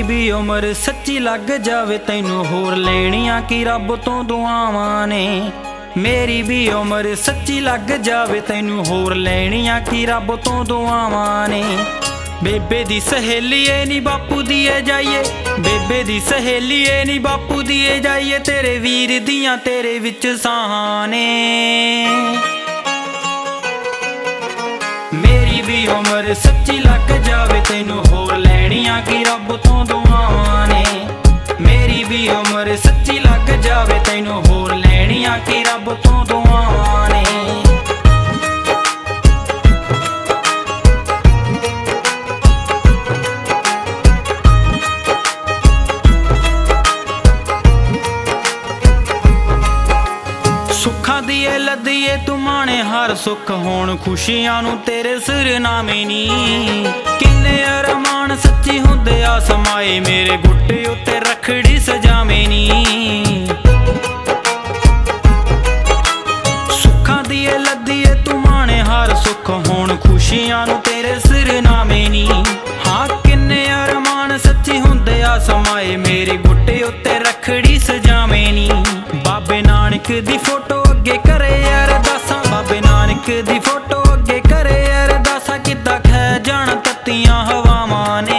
भी उम्र सच्ची लग जावे तैनू होर लेनियां की रब तो दुआवां ने। मेरी भी उम्र सच्ची लग जावे तैनू होर लेनियां की रब तो दुआवां ने। बेबे दी सहेली ए नी बापू दिए जाइए, बेबे दी सहेली ए नी बापू दिए जाइए, तेरे वीर दियां तेरे विच साहां ने। मेरी भी उम्र सच्ची लग जावे तैनू होर लेनियां की रब तो दुआवां ने। मेरी भी उम्र सच्ची लग जावे तैनू होर लेनियां की रब तो दुआवां ने। सुखां दिए लदिए तू माणे हर सुख होण, खुशियां नू तेरे सिरनामे नी। किन्ने अरमान सच्ची हुंदे आ समाए, मेरे गुट्टे उत्ते रखड़ी सजावे नी। सुखां दिए लदिए तू माणे हर सुख होण, खुशियां नू तेरे सिरनामे नी। हाँ किन्ने अरमान सच्ची हुंदे आ समाए, मेरे गुट्टे उत्ते रखड़ी सजावे नी। बाबे नानक दी फोटो अगे करे अरदासां, बाबे नानक दी फोटो अगे करे अरदासां, किद्दां खै जाण तत्तियां हवावां ने।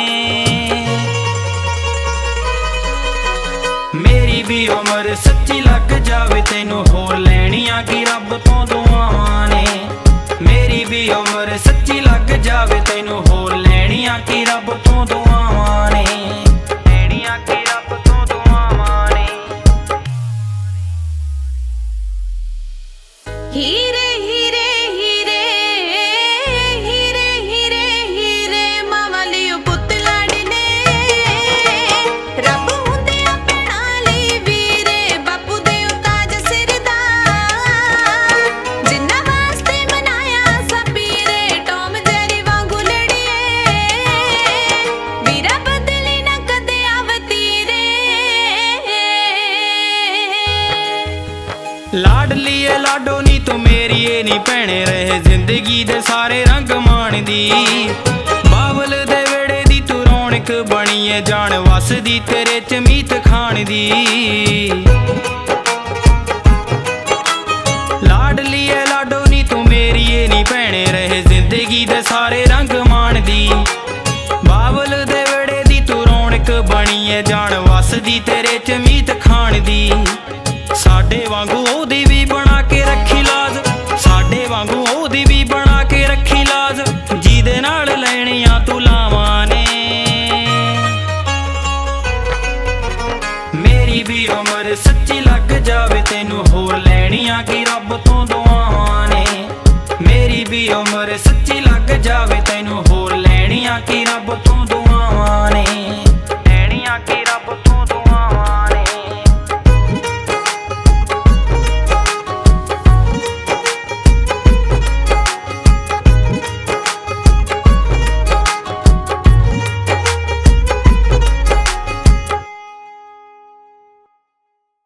मेरी भी उम्र सच्ची लग जावे तैनू होर लेनियां की रब तो दुआवां ने। मेरी भी उम्र सच्ची लग जावे तैनू होर लेनियां की रब तो दुआवां ने। लेनियां की रब तो दुआवां ने। हीरे हीरे हीरे हीरे हीरे हीरे मावां लियो पुत्त लाडले, रब हुंदे अपना लई वीरे, बापू दे ताज सिर दा, जिन्ना वास्ते बनाया सबीरे, टॉम जेरी वांगू लड़िए, वीरा बदली ना कदे आवतीरे। लाडली ए लाडो नी तू मेरी ए नी भैणे, रहे जिंदगी दे सारे रंग माणदी। बावल दे वेड़े दी तू रौनक बणीए, जान वसदी तेरे च मीत खाण दी। लाडली ए लाडो नी तू मेरी ए नी भैणे, रहे जिंदगी दे सारे रंग माणदी। बावल दे वेड़े दी तू रौनक बणीए, जान वसदी तेरे च मीत खाण दी। साडे वांगू ओदी भी बना के रखी लाज, साडे वांगू ओदी भी बना के रखी लाज, जीदे नाल लेनियां तू लावां ने। मेरी भी उम्र सच्ची लग जावे तैनू होर लेनियां की रब तो दुआवां ने। मेरी भी उम्र सच्ची लग जावे तैनू होर लेनियां की रब तो दुआवां ने। लेनियां की रब